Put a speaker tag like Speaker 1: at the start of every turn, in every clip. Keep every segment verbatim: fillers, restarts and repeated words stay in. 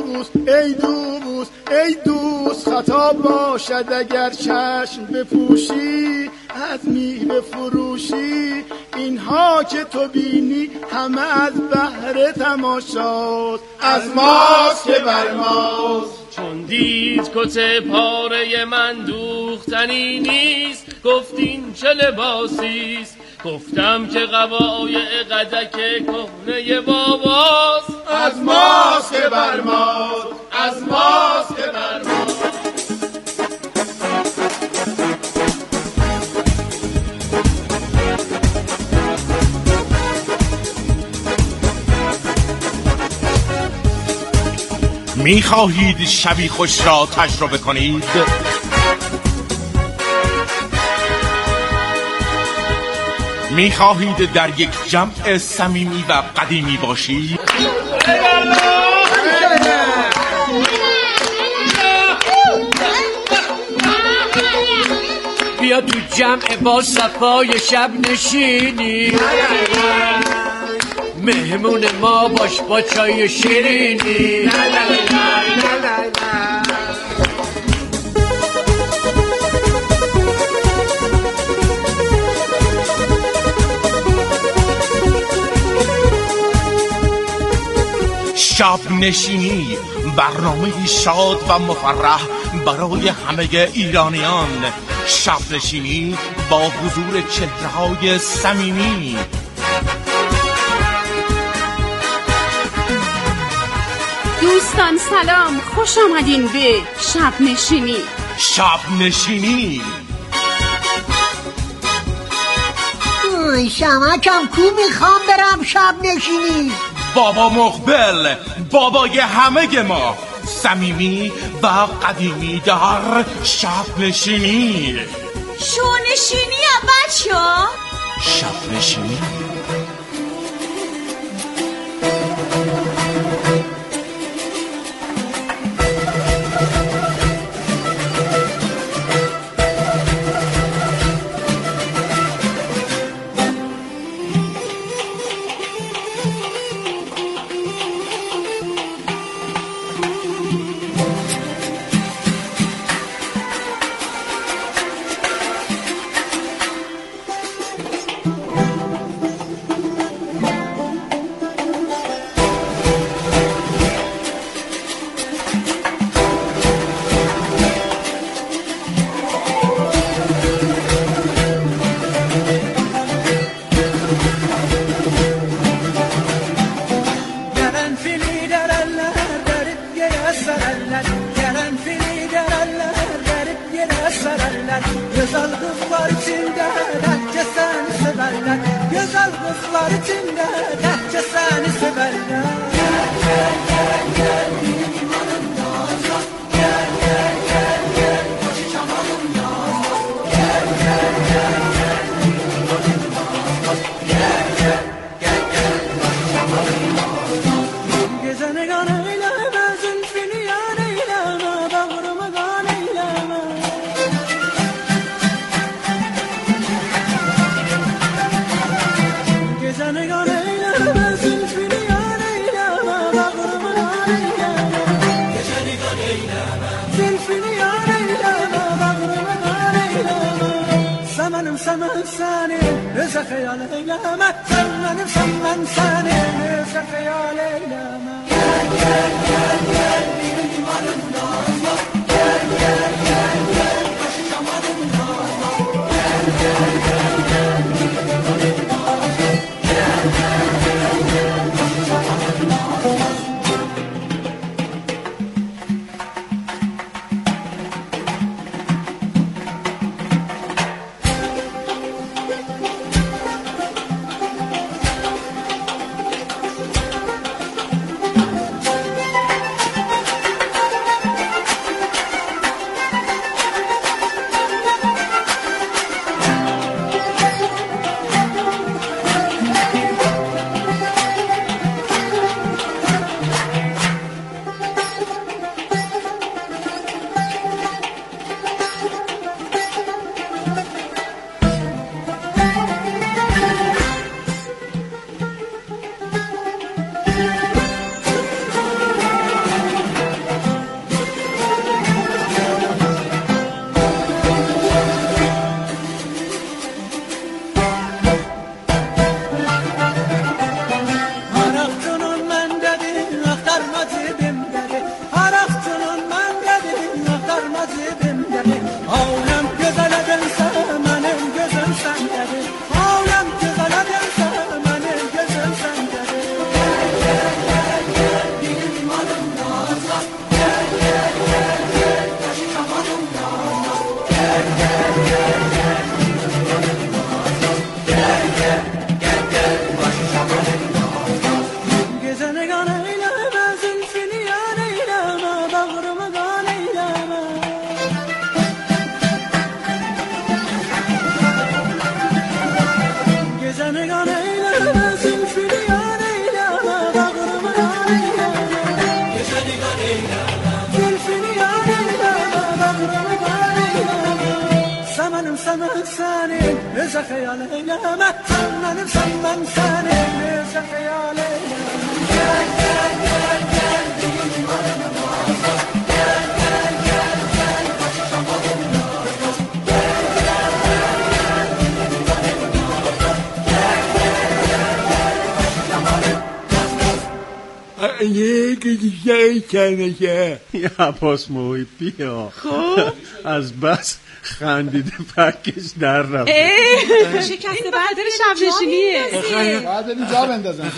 Speaker 1: دوست ای دوست ای دوست خطا باشد اگر چشم بپوشی از میوه فروشی. اینها که تو بینی همه از بهر تماشاست، از ماست که بر ماست.
Speaker 2: چون دید کت پاره من دوختنی نیست، گفتین چه لباسیست؟ گفتم که قبای قدک کهنه باباست،
Speaker 1: از ماست که بر ماست، از ماست که بر ماست.
Speaker 3: می‌خواهید شبی خوش را تجربه کنید؟ می‌خواهید در یک جمع صمیمی و قدیمی باشید؟
Speaker 4: بیا تو جمع با صفای شب نشینی، مهمون ما باش با چای شیرینی.
Speaker 3: شب نشینی، برنامه شاد و مفرح برای همه ایرانیان. شب نشینی با حضور چهره‌های صمیمی.
Speaker 5: دوستان سلام، خوش آمدین به شب نشینی.
Speaker 3: شب نشینی.
Speaker 6: شمکم کو میخوام برم شب نشینی.
Speaker 3: بابا مقبل، بابای همه ما، صمیمی و قدیمی در شب نشینی.
Speaker 5: شو نشینی یا بچه‌ها؟
Speaker 3: شب نشینی.
Speaker 7: Güzel kızlar içinde dertçe seni severler. Güzel kızlar içinde dertçe seni severler. Gel gel gel gel benim hanım Nazlı. Gel gel gel gel koşu çamalım Nazlı. Gel gel gel gel benim hanım Nazlı. Gel gel gel gel koşu çamalım Nazlı. Gezene gan eyleme zülfünü yan eyleme bağrıma gan eyleme. Gezene gan eyleme zülfünü yan eyleme bağrıma gan eyleme. Gezene gan eyleme zülfünü yan eyleme bağrıma gan eyleme. Semenim semen seni öze hayal eyleme. Semenim semen seni öze hayal eyleme. Gel gel gel gel benim hanım Nazlı. Gel gel gel gel koşu çamalım Nazlı. Gel gel gel gel benim hanım Nazlı. Gel gel gel gel koşu çamalım Nazlı. نزا خیال ایلامه منم سمن سنه نزا خیال
Speaker 1: یک دیگه کنه که
Speaker 8: یه عباس محیطی ها خب از بس خندیده پکش در رفت
Speaker 5: شکسته بعد شب نشینیه
Speaker 1: باید بدیم جا بندازم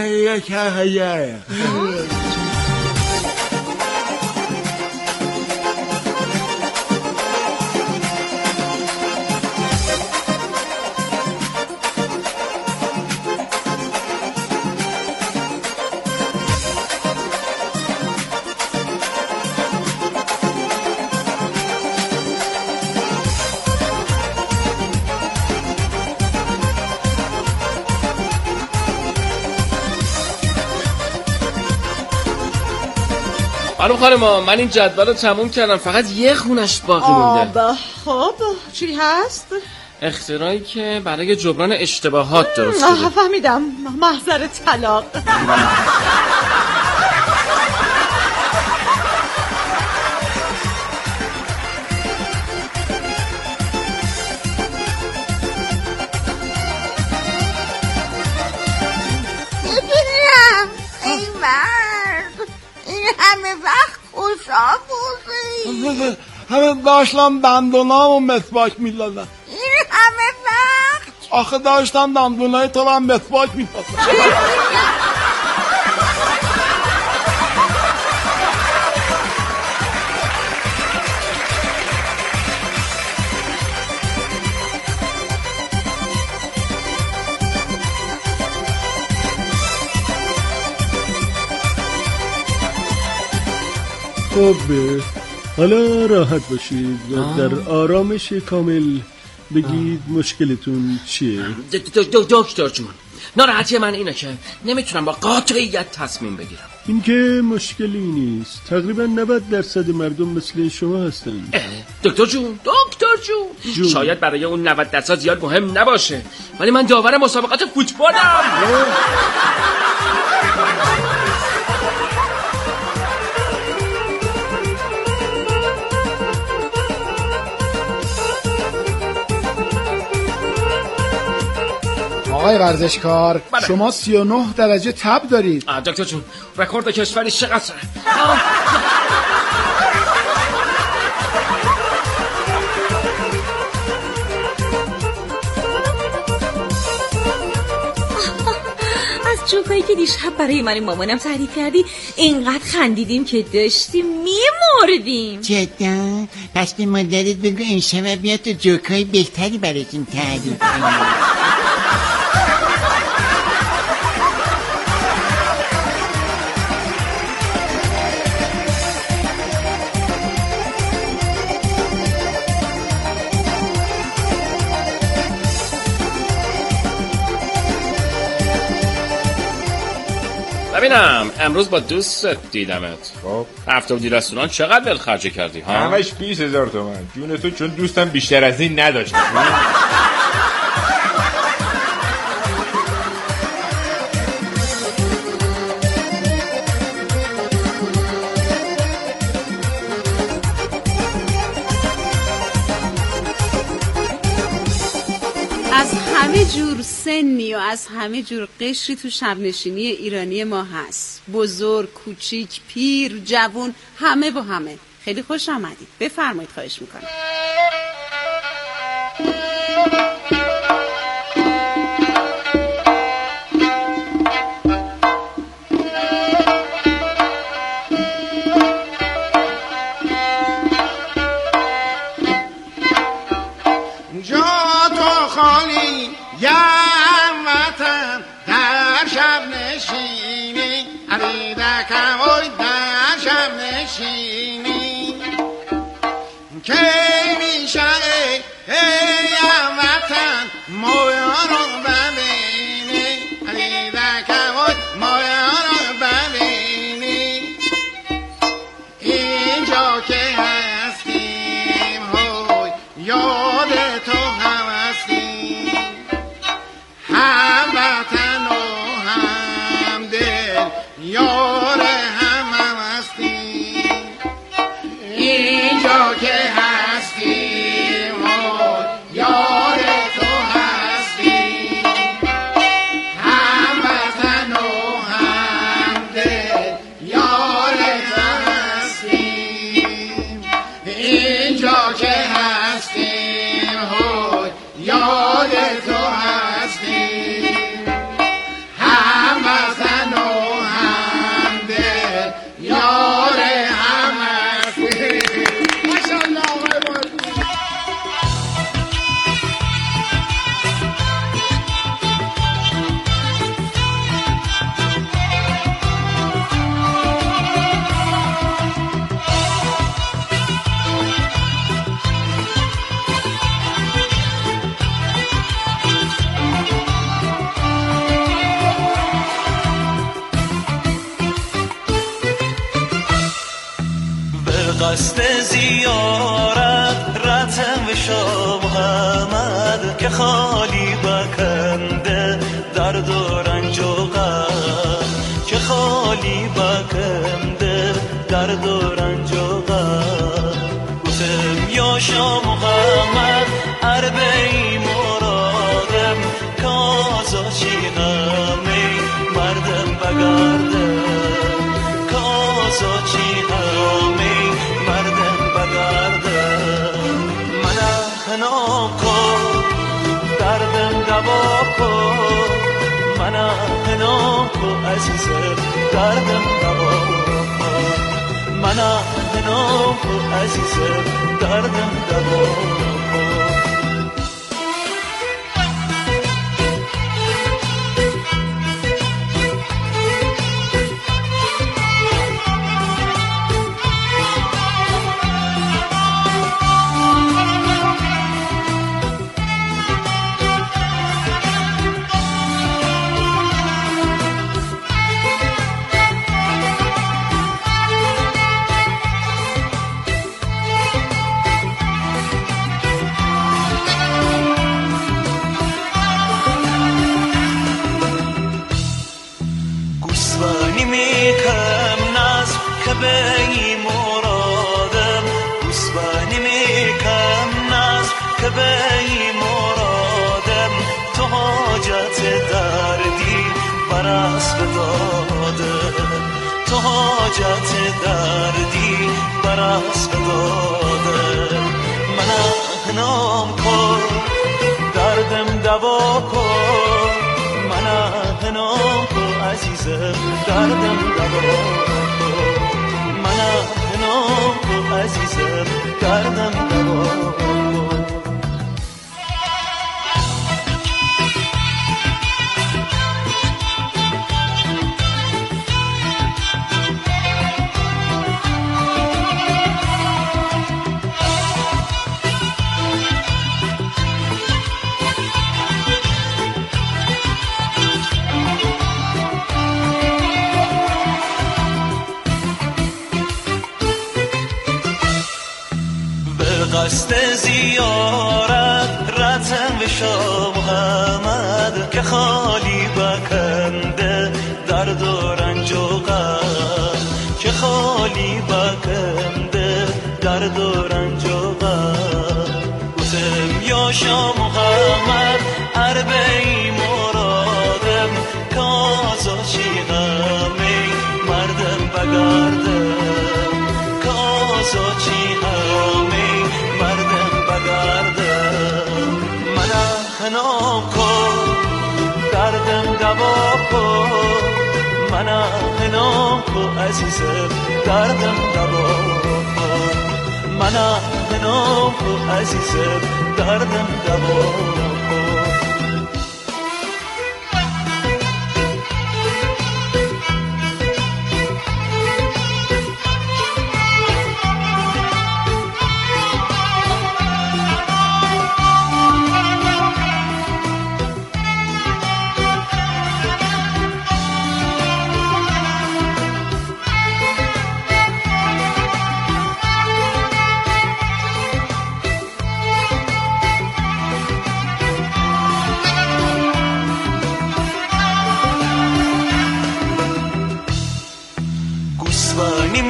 Speaker 2: خانم خانم من این جدول رو تموم کردم، فقط یه خونش باقی مونده.
Speaker 5: خب چی هست؟
Speaker 2: اختراعی که برای جبران اشتباهات درست شده.
Speaker 5: فهمیدم، محضر طلاق.
Speaker 6: ببینم ای مرد این همه وقت خوشا بودی
Speaker 1: همه داشتم دندونامو مسواک میلازم.
Speaker 6: این همه وقت
Speaker 1: آخه داشتم دندونای تو هم مسواک میلازم.
Speaker 8: خب حالا راحت باشید و در آرامش کامل بگید مشکلتون چیه؟
Speaker 2: دکتر جون، ناراحتی من اینه که نمیتونم با قاطعیت تصمیم بگیرم.
Speaker 8: این که مشکلی نیست، تقریبا نود درصد مردم مثل شما هستن.
Speaker 2: دکتر جون دکتر جون. جون شاید برای اون نود درصد زیاد مهم نباشه، ولی من داور مسابقات فوتبالم.
Speaker 1: آقای ورزشکار
Speaker 2: بله.
Speaker 1: شما سی و نه درجه تب دارید.
Speaker 2: دکتر جون رکورد کشوری چقدره؟
Speaker 5: از جوکایی که دیشب برای من مامانم تعریف کردی اینقدر خندیدیم که داشتیم میمردیم.
Speaker 6: جدا؟ پس به مادرت بگو این شب بیاد تو جوکای بهتری براتون تعریف کنم.
Speaker 2: ببینم امروز با دوستت دیدمت. خب رفته بودی رستوران، چقدر دل خرج کردی ها؟
Speaker 9: همش بیست هزار تومن. جون تو چون دوستم بیشتر از این نداشت.
Speaker 5: از همه جور سنی و از همه جور قشری تو شب نشینی ایرانی ما هست. بزرگ، کوچیک، پیر، جوون، همه با همه. خیلی خوش آمدید. بفرمایید، خواهش میکنم.
Speaker 1: خالی یه وطن در شب نشینی علیدکم اوی در شب نشینی که میشه ای ای وطن مایانو ببینی علیدکم اوی مایانو ببینی اینجا که هستیم هوی یاد تو هم هستیم هم وطن و هم دل یار هم هم هستیم اینجا که هستیم هوی یاد تو هستیم هم وطن و هم دل یار تو هستیم اینجا که هستیم هوی یاد تو هستیم هم وطن و هم دل یار هم هستیم ماشاءالله آقای بازی.
Speaker 10: به قصد زیارت رتم و شاه محمد که خالی بکنده درد و رنج و غم که خالی بکنده درد و رنج و غم گفتم یا شاه محمد عربی مرادم کازا چی غمی مردم بگردم کازا چی غمی مردم بگردم من احنا کن دردم دوا کن من احنا کن عزیزم دردم دوا کن من احنا کن عزیزم دردم دوا کن گوسفندی میکم ناز که بی مرادم گوسفندی میکم ناز که بی مرادم تو حاجت دردی براس بدادم تو حاجت دردی براس بدادم من احنام کن دردم دوا کن من احنام کن عزیزم دردم دوا کن من احنام کن عزیزم دردم دوا کن قصد زیارت رتم و شاه محمد که خالی بکنده درد و رنج و غم که خالی بکنده درد و رنج و غم گفتم یا شاه محمد عربی مرادم کازا چی غمی مردم بگردم کازا چی غمی مردم بگردم من احنام کن دردم دوا کن من احنام کن عزیزم دردم دوا کن من احنام کن عزیزم دردم دوا کن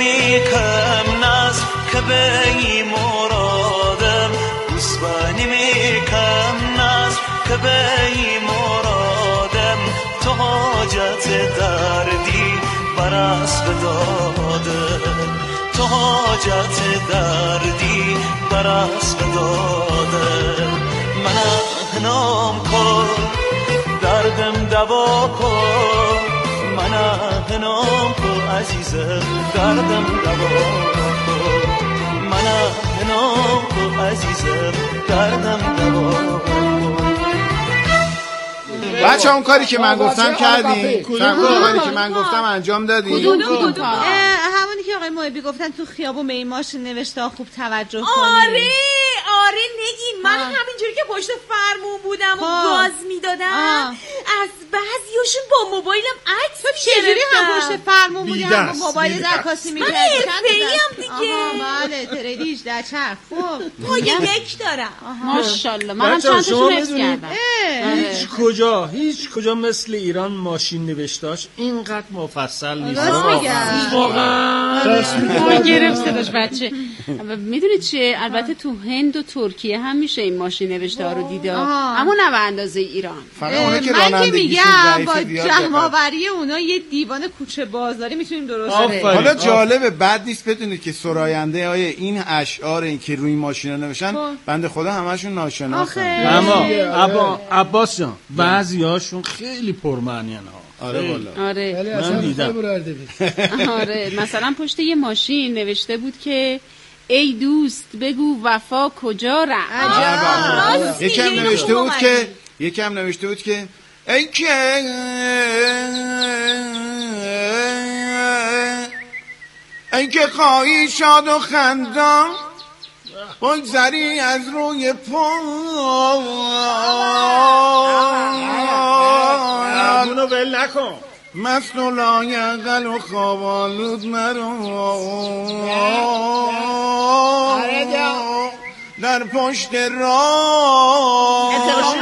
Speaker 10: میکم ناز که به مرادم گوسبانی میکم ناز که به مرادم تو حاجت دردی بر اسب دادم تو حاجت دردی بر اسب دادم من احنام کن دردم دوا کن من احنام کن عزیزم دردم دوا کن من احنام کن عزیزم دردم دوا کن.
Speaker 1: بچه اون کاری که من گفتم کردی؟ اون کاری که من گفتم انجام دادی؟
Speaker 11: همونی که آقای محبی گفتن تو خیابون به این ماشین نوشته خوب توجه کنی.
Speaker 12: آره آره نگین من همینجوری که پشت فرمون بودم و گاز میدادم از بعضیاشون با موبایلم عکس میگرفتم.
Speaker 11: چجوری هم پشت فرمون بودی هم با موبایل عکاسی میکردی؟
Speaker 12: من حرفه‌ای هم دیگه.
Speaker 11: بله تریلی هجده چرخ. خب
Speaker 12: پای یک دارم.
Speaker 5: ماشاءالله منم چند تاشون حفظ کردم.
Speaker 8: هیچ کجا هیچ کجا مثل ایران ماشین نوشتاش اینقدر مفصل نیست.
Speaker 11: راست میگم
Speaker 5: واقعا گرفت صداش بچه. میدونید چیه البته تو هند و ترکیه هم میشه این ماشین نوشته ها رو دیده اما نه به اندازه ایران.
Speaker 11: من که میگم با جمع‌آوری اونا یه دیوان کوچه بازاری میتونیم درست کنیم.
Speaker 1: حالا جالبه بد نیست بدونید که سراینده های این اشعار این که روی ماشینا نوشتن بنده خدا همشون ناشناسن.
Speaker 8: اما عباس جان بعضیاشون خیلی پرمعنی‌ان ها.
Speaker 1: آره والا.
Speaker 5: آره
Speaker 8: من دیدم.
Speaker 5: آره مثلا پشت یه ماشین نوشته بود که ای دوست بگو وفا کجا رفت.
Speaker 1: یکم نوشته بود که یکم نوشته بود که ای که ای که خواهی شاد و خندان بگذری از روی پا
Speaker 8: اونو ول نکن
Speaker 1: مست و لایقل و خوابالود مرو در پشت راه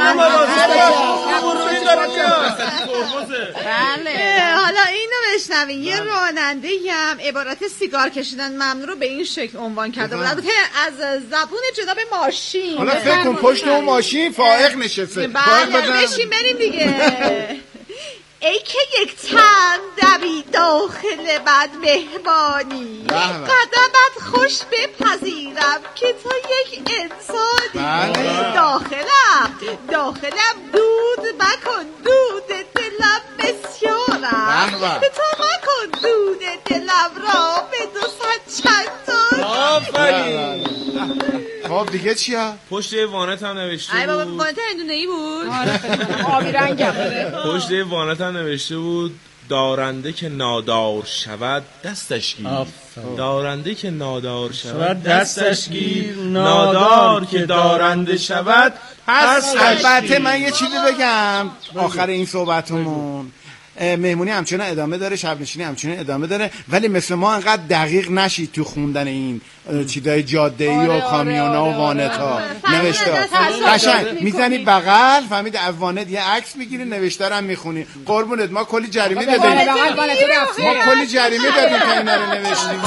Speaker 11: بله حالا اینو بشنوین. یه راننده هم عبارت سیگار کشیدن ممنوع رو به این شکل عنوان کرده بود البته از زبون جناب ماشین.
Speaker 1: حالا فکر کن پشت اون ماشین فائق نشسته.
Speaker 11: بله بشین بریم دیگه. ای که یک تن دوی داخل بد مهمانی قدمت خوش بپذیرم که تو یک انسانی. داخلم داخلم دود مکن دود دلم بسیارم به تو مکن دود دلم را به دو صد چند
Speaker 9: آفرین.
Speaker 1: خب دیگه چیه؟
Speaker 9: پشت وانت هم نوشته بود.
Speaker 11: ای بابا وانت هندونه‌ای بود.
Speaker 12: آبی رنگم.
Speaker 9: پشت وانت هم نوشته بود دارنده که نادار شود دستش گیر. دارنده که نادار شود دستش گیر نادار که دارنده شود پس.
Speaker 1: البته من یه چیزی بگم آخر این صحبتمون مهمونی همچنان ادامه داره شب نشینی همچنان ادامه داره ولی مثل ما انقدر دقیق نشید تو خوندن این چیزای جاده‌ای و کامیونا و وانت‌ها نوشته قشنگ میزنی بغل فهمید از وانت یه عکس میگیری نوشته رو هم میخونی. قربونت ما کلی جریمه دادیم ما کلی جریمه دادیم که اینا رو نوشتیم.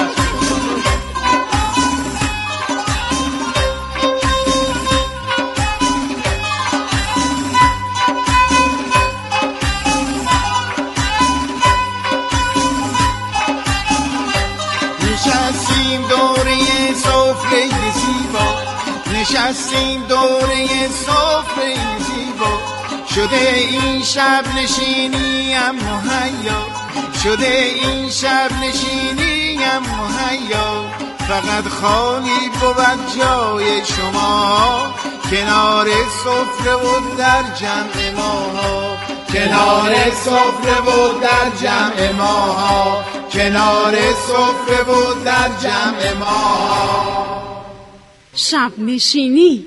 Speaker 1: نشستیم دوره سفره زیبا شده این شب نشینیم مهیا شده این شب نشینیم مهیا فقط خالی بود جای شما کنار سفره و در جمع ما کنار سفره و در جمع ما کنار سفره و در جمع ما.
Speaker 5: شب نشینی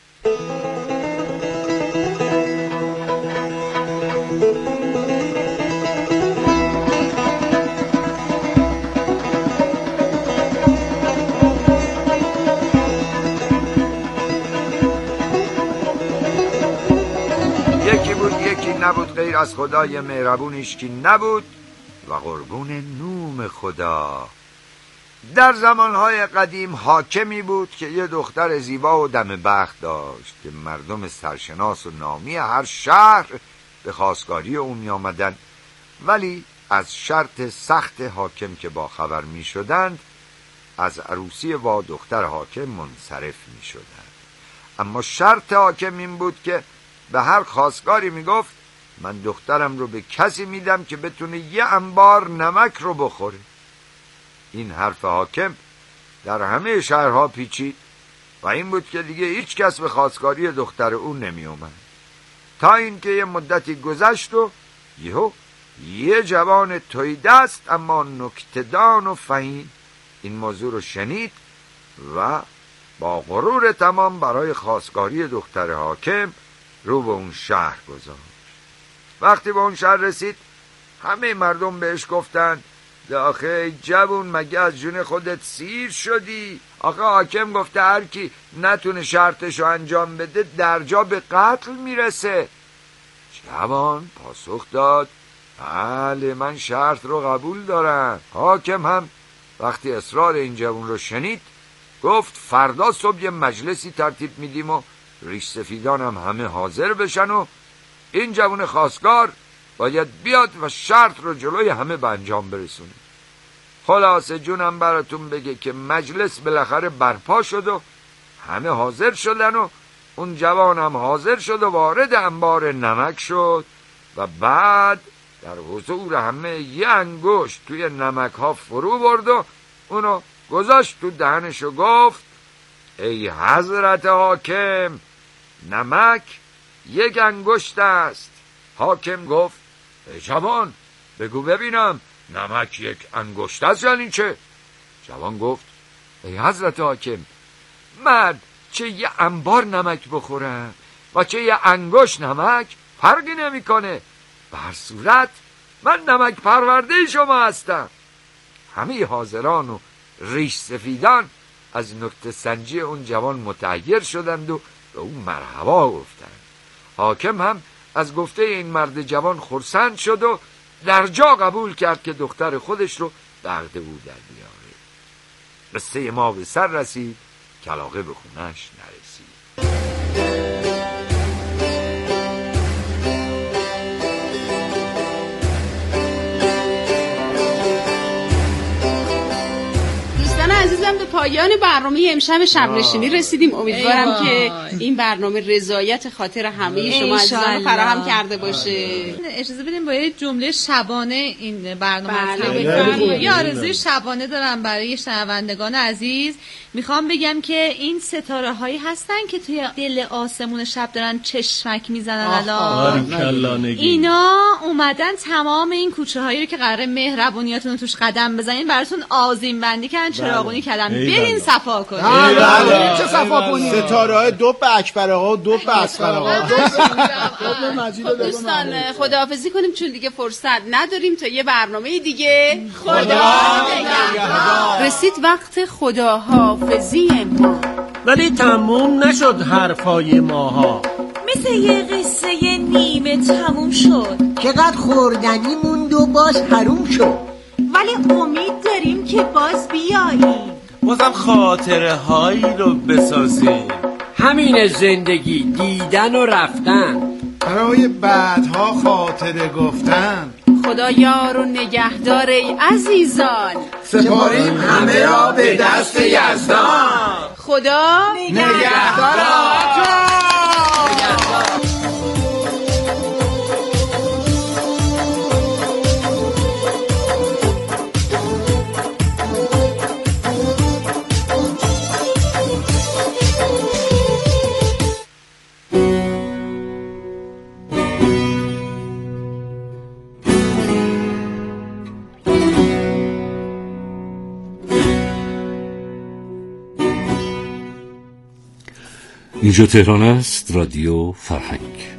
Speaker 13: یکی بود یکی نبود غیر از خدای مهربونش که نبود و قربون نوم خدا در زمانهای قدیم حاکمی بود که یه دختر زیبا و دم بخت داشت که مردم سرشناس و نامی هر شهر به خواستگاری او می آمدن، ولی از شرط سخت حاکم که با خبر می شدند از عروسی با دختر حاکم منصرف می شدند. اما شرط حاکم این بود که به هر خواستگاری می گفت من دخترم رو به کسی میدم که بتونه یه انبار نمک رو بخوره. این حرف حاکم در همه شهرها پیچید و این بود که دیگه هیچ کس به خواستگاری دختر او نمی اومد، تا اینکه یه مدتی گذشت و یهو یه جوان تهیدست اما نکته‌دان و فهیم این موضوع رو شنید و با غرور تمام برای خواستگاری دختر حاکم رو به اون شهر گذاشت. وقتی به اون شهر رسید همه مردم بهش گفتند آخه ای جوون مگه از جون خودت سیر شدی؟ آخه حاکم گفته هر کی نتونه شرطشو انجام بده درجا به قتل میرسه. جوان پاسخ داد بله من شرط رو قبول دارم. حاکم هم وقتی اصرار این جوون رو شنید گفت فردا صبح یه مجلسی ترتیب میدیم و ریش سفیدان هم همه حاضر بشن و این جوون خواستگار باید بیاد و شرط رو جلوی همه به انجام برسونه. خلاصه جونم براتون بگه که مجلس بالاخره برپا شد و همه حاضر شدن و اون جوان هم حاضر شد و وارد انبار نمک شد و بعد در حضور همه یه انگشت توی نمک ها فرو برد و اونو گذاشت تو دهنش و گفت ای حضرت حاکم نمک یک انگشت است. حاکم گفت ای جوان بگو ببینم نمک یک انگشت است یعنی چه؟ جوان گفت ای حضرت حاکم من چه یه انبار نمک بخورم و چه یه انگشت نمک فرقی نمی کنه. به هر صورت من نمک پرورده شما هستم. همه حاضران و ریش سفیدان از نکته سنجی اون جوان متحیر شدند و به اون مرحبا گفتند. حاکم هم از گفته این مرد جوان خرسند شد و در جا قبول کرد که دختر خودش رو به عقد او در بیاره. قصه ما به سر رسید، کلاغه به خونش نرسید.
Speaker 5: عزیزم به پایان برنامه امشب شب نشینی رسیدیم. امیدوارم که این برنامه رضایت خاطر همه شما عزیزان فراهم کرده باشه.
Speaker 11: اجازه بدیم با یه جمله شبانه این برنامه
Speaker 5: بله
Speaker 11: یه آرزوی شبانه دارم برای شنوندگان عزیز. میخوام بگم که این ستاره هایی هستن که توی دل آسمون شب دارن چشمک میزنن الان. اینا اومدن تمام این کوچه هایی رو که قراره مهربونیاتون توش قدم بزنین براتون آذین بندی کردن، چراغونی کردن. برین صفا کنین.
Speaker 1: بله چه صفا کنین؟
Speaker 14: ستاره های دو به اکبر آقا و دو به اصغر آقا.
Speaker 5: دوستان خداحافظی کنیم چون دیگه فرصت نداریم تا یه برنامه دیگه. خدا نگهدار. رسید وقت خداحافظی ما،
Speaker 8: ولی تموم نشد حرفای ماها.
Speaker 12: مثل یه قصه نیمه تموم شد،
Speaker 6: چقدر خوردنی موند و باز حروم شد،
Speaker 12: ولی امید داریم که باز بیاییم،
Speaker 9: بازم خاطره هایی رو بسازیم.
Speaker 4: همین زندگی دیدن و رفتن،
Speaker 14: برای بعدها خاطره گفتن.
Speaker 5: خدا یار و نگهدار ای عزیزان،
Speaker 14: سپاریم همه را به دست یزدان.
Speaker 5: خدا
Speaker 14: نگهدار.
Speaker 15: اینجا تهران است، رادیو فرهنگ.